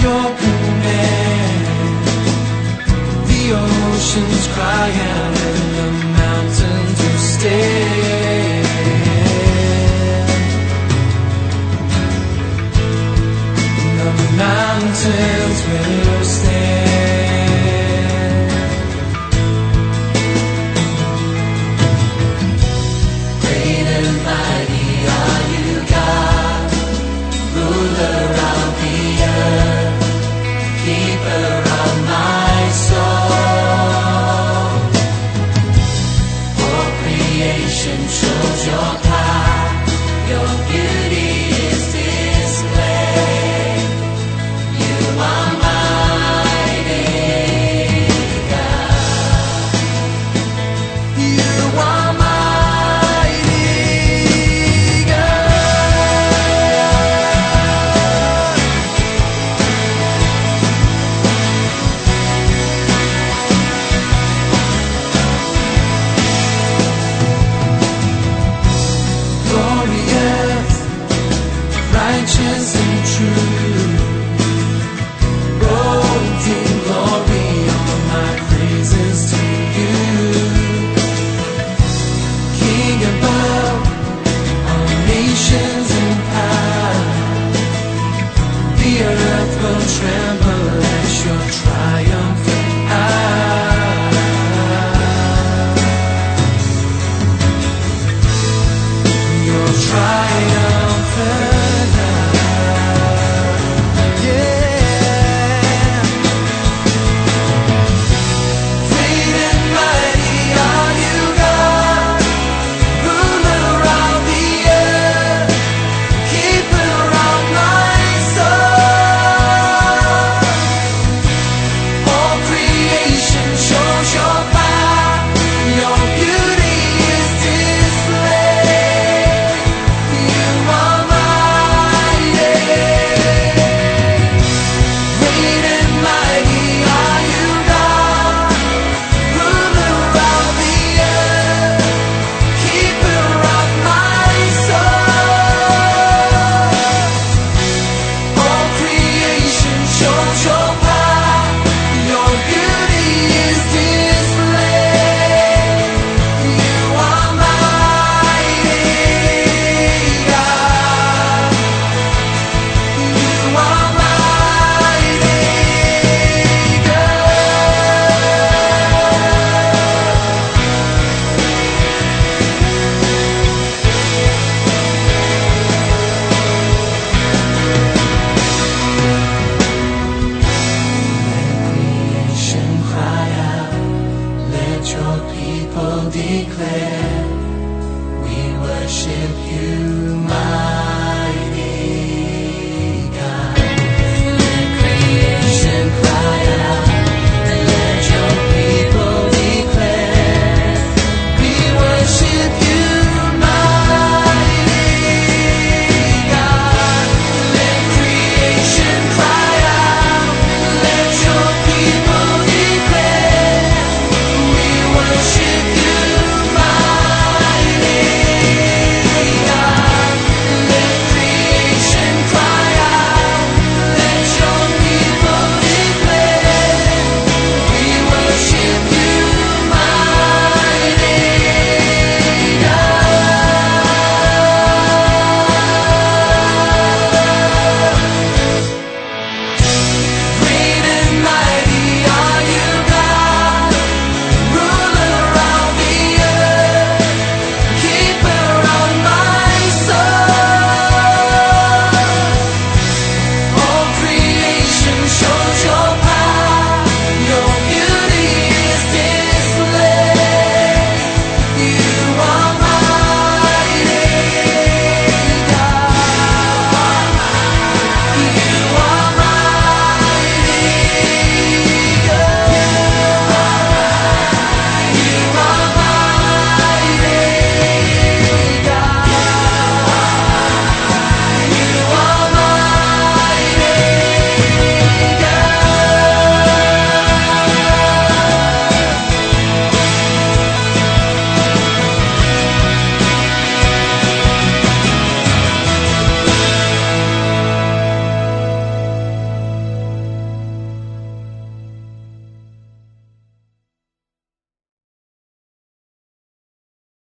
your command. The oceans cry out and the mountains will stand. The mountains will stand. Great and mighty are you, God, ruler of the earth, keeper of my soul. All creation shows your power, your beauty is displayed. You are mighty God. You are mighty God. Glorious, righteous and true, robed in glory, all my praises to you. King above all nations and power, the earth will tremble